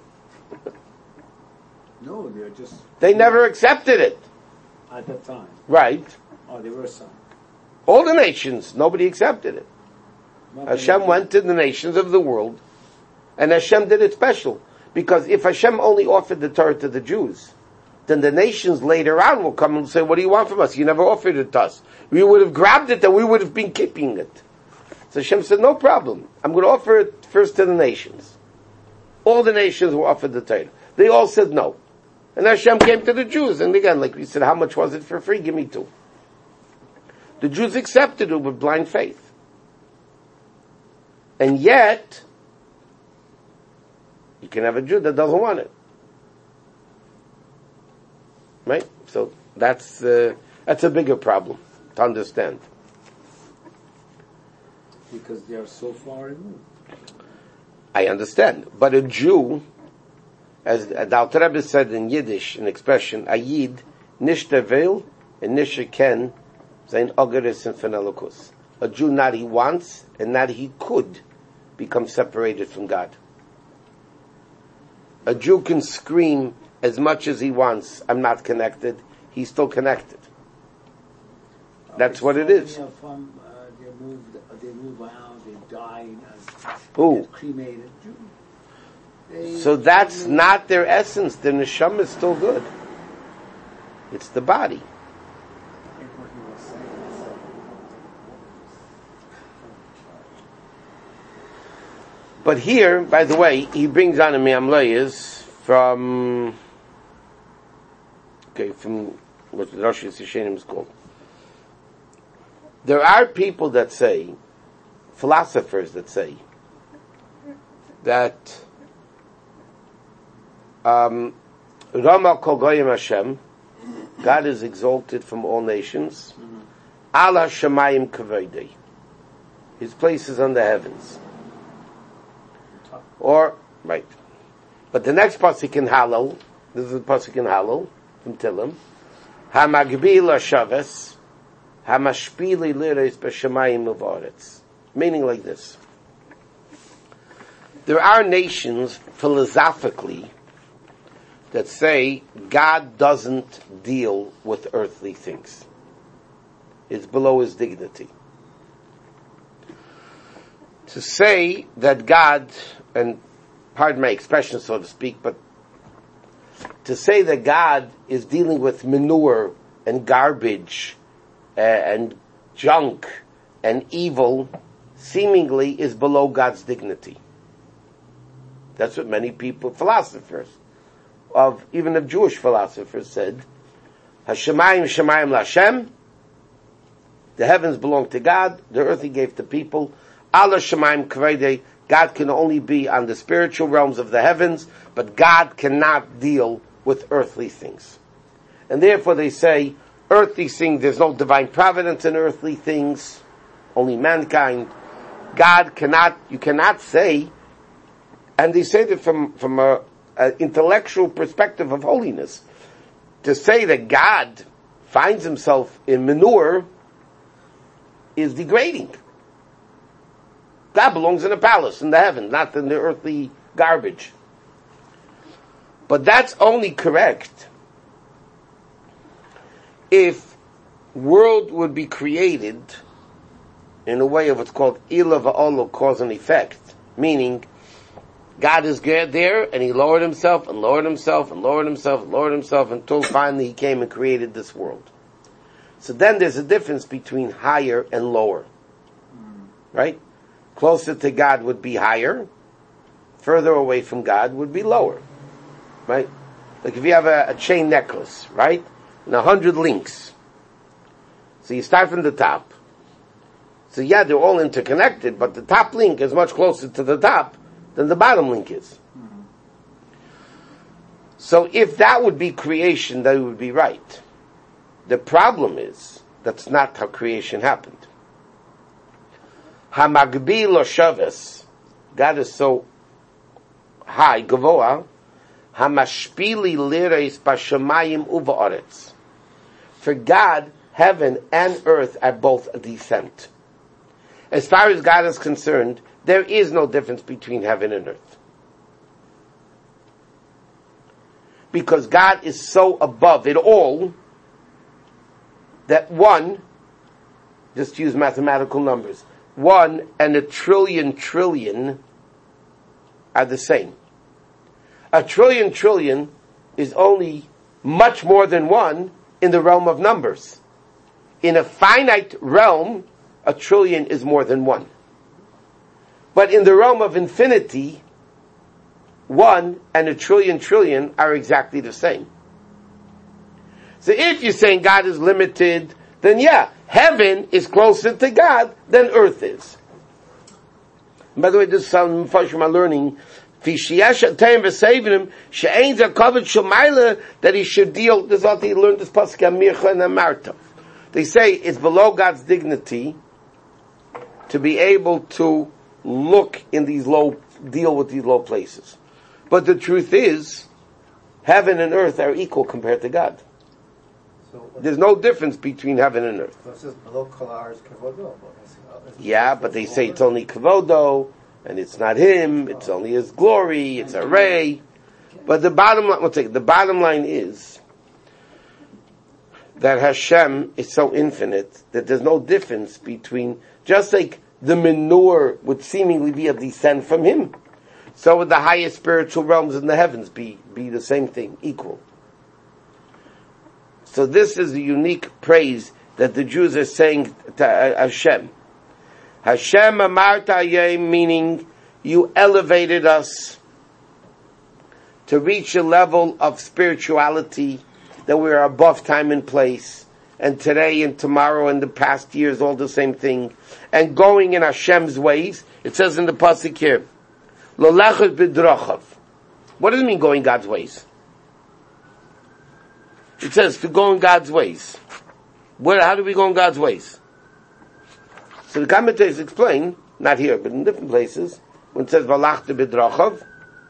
No, they're just... They never accepted it. At that time. Right. Oh, they were some. All the nations, nobody accepted it. Not Hashem went to the nations of the world, and Hashem did it special. Because if Hashem only offered the Torah to the Jews, then the nations later on will come and say, what do you want from us? You never offered it to us. We would have grabbed it and we would have been keeping it. So Hashem said, no problem. I'm going to offer it first to the nations. All the nations were offered the Torah. They all said no. And Hashem came to the Jews. And again, like we said, how much was it for free? Give me 2. The Jews accepted it with blind faith. And yet, you can have a Jew that doesn't want it. Right? So that's a bigger problem to understand. Because they are so far removed. I understand. But a Jew, as the Alter Rebbe said in Yiddish, an expression, a Yid, nishta veil, and nisha ken, sein ogeres and fenelokus. A Jew not he wants, and not he could become separated from God. A Jew can scream as much as he wants, I'm not connected, he's still connected. That's what it is. Many of them, they move out, they die, Who? Cremated. So that's not their essence. Their neshama is still good. It's the body. But here, by the way, he brings on a Me'amlayas from what the Rosh Hashanah is called. There are people that say, philosophers that say, that Rama Kol Goyim Hashem, God is exalted from all nations, Ala Shamayim Kavodei, His place is on the heavens. Or, right. But the next pasuk in Hallel, this is the pasuk in Hallel, from Tillim, HaMagbil HaShaves, HaMashpili Liris B'Shamayim Uvaretz. Meaning like this. There are nations, philosophically, that say God doesn't deal with earthly things. It's below His dignity. To say that God, and pardon my expression so to speak, but to say that God is dealing with manure and garbage and junk and evil seemingly is below God's dignity. That's what many people, philosophers, even of Jewish philosophers said, Hashemayim Shemayim Lashem, the heavens belong to God, the earth He gave to people, Allah Shemayim Kavodei, God can only be on the spiritual realms of the heavens, but God cannot deal with earthly things. And therefore they say, earthly things, there's no divine providence in earthly things, only mankind. you cannot say, and they say that from a intellectual perspective of holiness, to say that God finds himself in manure is degrading. God belongs in a palace in the heaven, not in the earthly garbage. But that's only correct if world would be created in a way of what's called Ila va'olo, cause and effect, meaning God is there and he lowered himself and lowered himself and lowered himself and lowered himself until finally he came and created this world. So then there's a difference between higher and lower. Right? Closer to God would be higher, further away from God would be lower. Right? Like if you have a chain necklace, right? And 100 links. So you start from the top. So yeah, they're all interconnected, but the top link is much closer to the top than the bottom link is. So if that would be creation, that would be right. The problem is, that's not how creation happened. Hamagbi lo shaves, God is so high, gavoa, hamashpili lireis bashamayim uva'aretz. For God, heaven and earth are both a descent. As far as God is concerned, there is no difference between heaven and earth. Because God is so above it all that one, just use mathematical numbers, 1 and a trillion are the same. A trillion is only much more than 1 in the realm of numbers. In a finite realm, a trillion is more than 1. But in the realm of infinity, 1 and a trillion are exactly the same. So if you're saying God is limited, then yeah, heaven is closer to God than earth is. And by the way, this is some from my learning. That he should deal, this is what he learned this pasuk Mircha and Amarta. They say it's below God's dignity to be able to look in these deal with these low places. But the truth is, heaven and earth are equal compared to God. So there's no difference between heaven and earth. So it says below Kolar is Kavodo. Yeah, but they say it's only Kavodo, and it's not him, it's only his glory, it's a ray. But the bottom line is that Hashem is so infinite that there's no difference between, just like the manure would seemingly be a descent from him, so would the highest spiritual realms in the heavens be the same thing, equal. So this is a unique praise that the Jews are saying to Hashem. Hashem amarta yem, meaning you elevated us to reach a level of spirituality that we are above time and place, and today and tomorrow and the past years all the same thing, and going in Hashem's ways. It says in the pasuk here, Lolechot b'drachav. What does it mean going God's ways? It says to go in God's ways. How do we go in God's ways? So the commentators explain, not here, but in different places, when it says Valachta b'drachav,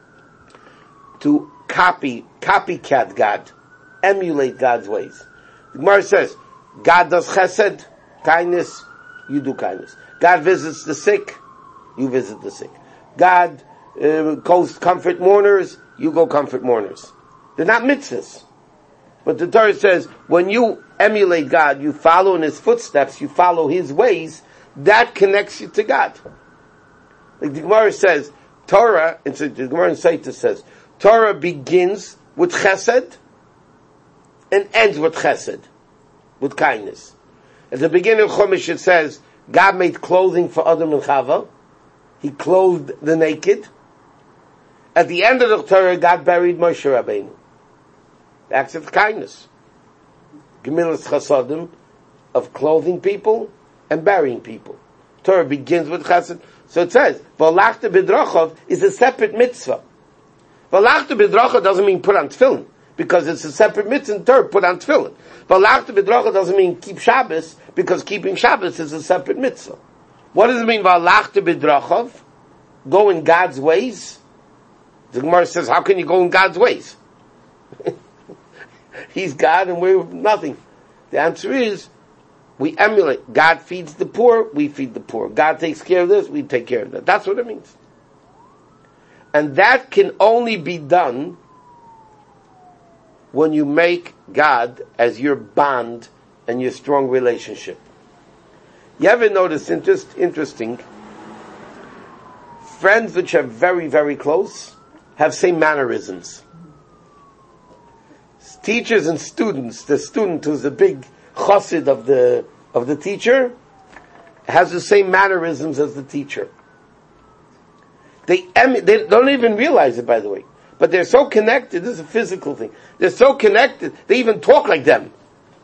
to copycat God, emulate God's ways. The Gemara says, God does chesed, kindness, you do kindness. God visits the sick, you visit the sick. God goes comfort mourners, you go comfort mourners. They're not mitzvahs. But the Torah says, when you emulate God, you follow in his footsteps, you follow his ways, that connects you to God. Like the Gemara says, the Gemara in Saita says, Torah begins with chesed and ends with chesed, with kindness. At the beginning of Chumash it says, God made clothing for Adam and Chava. He clothed the naked. At the end of the Torah, God buried Moshe Rabbeinu. Acts of kindness. Gemilas chasadim, of clothing people and burying people. Torah begins with chesed. So it says, V'alachta b'drachav is a separate mitzvah. V'alachta b'drachav doesn't mean put on tefillin, because it's a separate mitzvah in Torah, put on tefillin. V'alachta b'drachav doesn't mean keep Shabbos, because keeping Shabbos is a separate mitzvah. What does it mean, V'alachta b'drachav? Go in God's ways? The Gemara says, how can you go in God's ways? He's God and we're nothing. The answer is, we emulate. God feeds the poor, we feed the poor. God takes care of this, we take care of that. That's what it means. And that can only be done when you make God as your bond and your strong relationship. You ever notice, interesting, friends which are very, very close have same mannerisms. Teachers and students, the student who's a big chassid of the teacher has the same mannerisms as the teacher. They don't even realize it, by the way. But they're so connected, this is a physical thing. They're so connected, they even talk like them.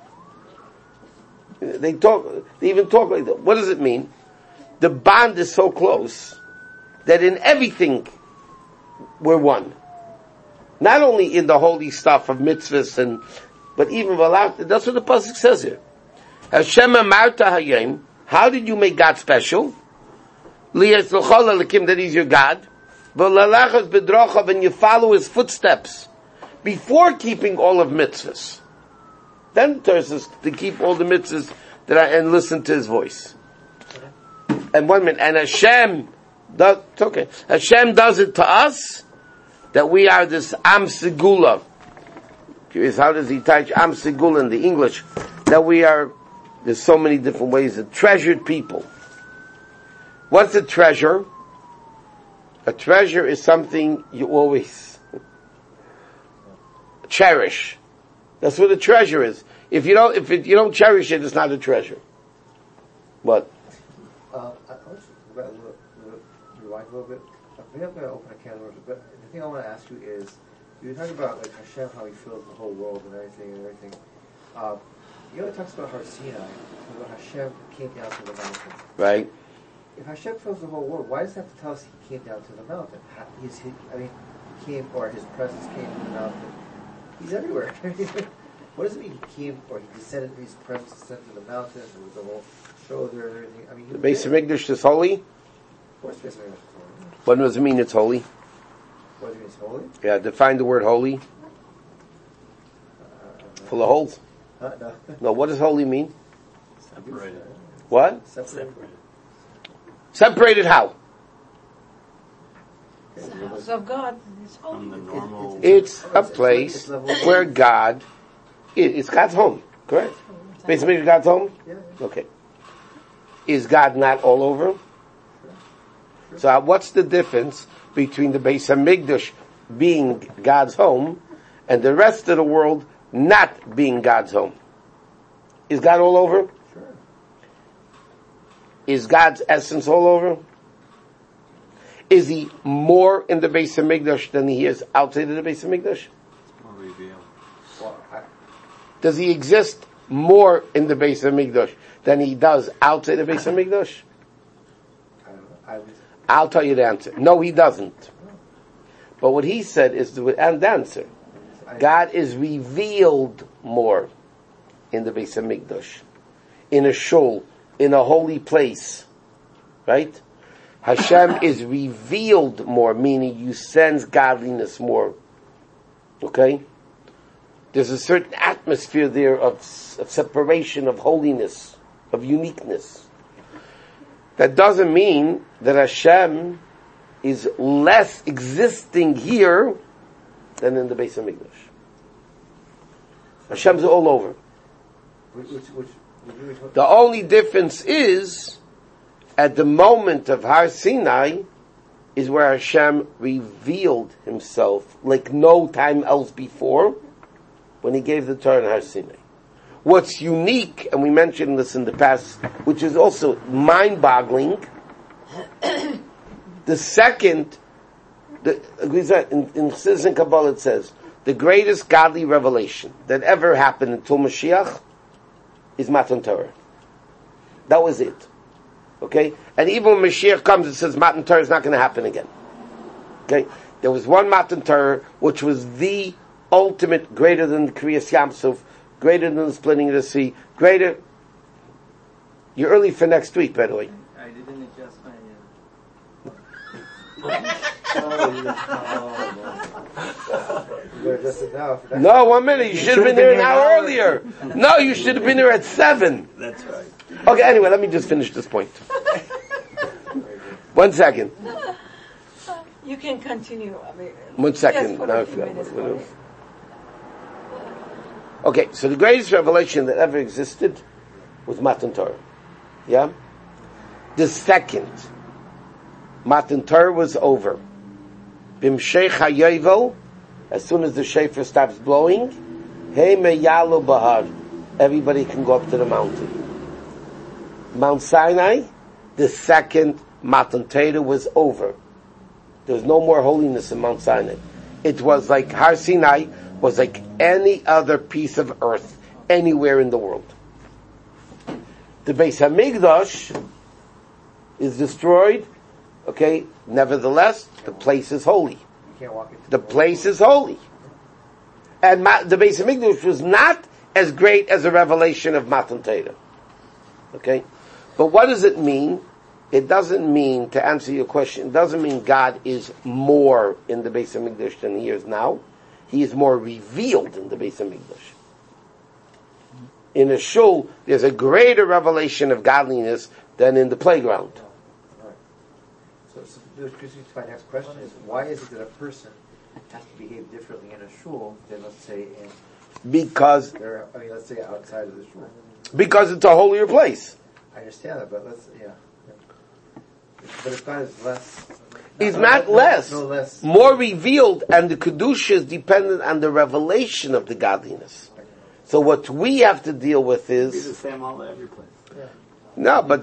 They even talk like them. What does it mean? The bond is so close that in everything we're one. Not only in the holy stuff of mitzvahs but even that's what the pasuk says here. Hashem amarta hayim. How did you make God special? That He's your God. And you follow His footsteps before keeping all of mitzvahs. Then turns us to keep all the mitzvahs and listen to His voice. And 1 minute, and Hashem does it to us that we are this Am Segula. Curious, how does he touch Am Segula in the English? That we are, there's so many different ways, a treasured people. What's a treasure? A treasure is something you always cherish. That's what a treasure is. If you don't cherish it, it's not a treasure. What? I want to rewind a little bit. Maybe I'm going to open a can of worms, but the thing I want to ask you is, you were talking about like Hashem, how He fills the whole world and everything. It talks about Har Sinai, about Hashem came down to the mountain. Right. If Hashem fills the whole world, why does it have to tell us He came down to the mountain? His presence came to the mountain. He's everywhere. What does it mean He came, or He descended, His presence descended to the mountain, there was the whole shoulder and everything? The Beis HaMikdash is holy? Of course Beis HaMikdash is holy. What does it mean it's holy? What does it mean it's holy? Yeah, define the word holy. Full of holes. No. No, what does holy mean? Separated. What? Separated. Separated how? It's the house of God. It's From the holy. normal. It's a place where God, it's God's home, correct? Basically, God's home? Yeah. Okay. Is God not all over? So what's the difference between the Beis HaMikdash being God's home and the rest of the world not being God's home? Is God all over? Sure. Is God's essence all over? Is He more in the Beis HaMikdash than He is outside of the Beis HaMikdash? It's more revealed. Well, Does He exist more in the Beis HaMikdash than He does outside the Beis HaMikdash? I don't know. I'll tell you the answer. No, He doesn't. But what he said is the answer. God is revealed more in the Beis HaMikdash, in a shul, in a holy place, right? Hashem is revealed more, meaning you sense godliness more. Okay? There's a certain atmosphere there of separation, of holiness, of uniqueness. That doesn't mean that Hashem is less existing here than in the Beis HaMikdash. Hashem's all over. The only difference is, at the moment of Har Sinai, is where Hashem revealed Himself like no time else before, when He gave the Torah in Har Sinai. What's unique, and we mentioned this in the past, which is also mind-boggling, the second, in Chassidus Kabbalah it says, the greatest godly revelation that ever happened until Mashiach is Matan Torah. That was it. Okay? And even when Mashiach comes, it says Matan Torah is not going to happen again. Okay? There was one Matan Torah, which was the ultimate, greater than the Kriyas Yamsuf, greater than the splitting of the sea, greater. You're early for next week, by the way. I I didn't adjust my. You better adjust it now. No, 1 minute. You should have been there an hour earlier. No, you should have been there at 7. That's right. Okay, anyway, let me just finish this point. 1 second. You can continue. I mean, 1 second. yes, for No, a few minutes, please. Okay, so the greatest revelation that ever existed was Matan Torah. Yeah? The second Matan Torah was over. Bimshech hayovel, as soon as the shofar stops blowing, hey meyalu bahar, everybody can go up to the mountain. Mount Sinai, the second Matan Torah was over. There was no more holiness in Mount Sinai. It was like Har Sinai was like any other piece of earth anywhere in the world. The Beis Hamikdash is destroyed. Okay, nevertheless, the place is holy. You can't walk into The place is holy. And the Beis Hamikdash was not as great as a revelation of Matan Torah. Okay? But what does it mean? It doesn't mean, to answer your question, it doesn't mean God is more in the Beis Hamikdash than he is now. He is more revealed in the Beis Hamikdash. In a shul, there's a greater revelation of godliness than in the playground. So this brings me to my next question: is why is it that a person has to behave differently in a shul than, let's say, in Because let's say outside of the shul? Because it's a holier place. I understand that, but but if God is less, He's not less. no less. More revealed, and the Kedusha is dependent on the revelation of the godliness. So what we have to deal with Be the is, same all every place. no, but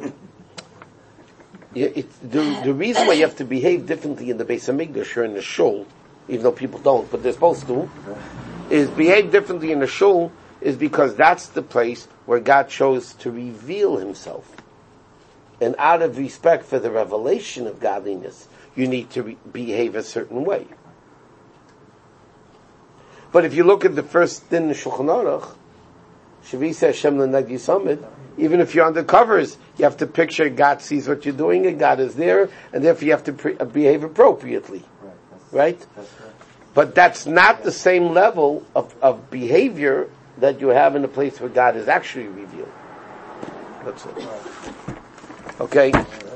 the reason why you have to behave differently in the Beis Hamikdash or in the shul, even though people don't, but they're supposed to, is behave differently in the shul is because that's the place where God chose to reveal himself. And out of respect for the revelation of godliness, you need to behave a certain way. But if you look at the first din in Shulchan Aruch, Shavisa Hashem L'Nagdi Samid, even if you're under covers, you have to picture God sees what you're doing and God is there, and therefore you have to behave appropriately. Right? But that's not the same level of behavior that you have in a place where God is actually revealed. That's it. Okay?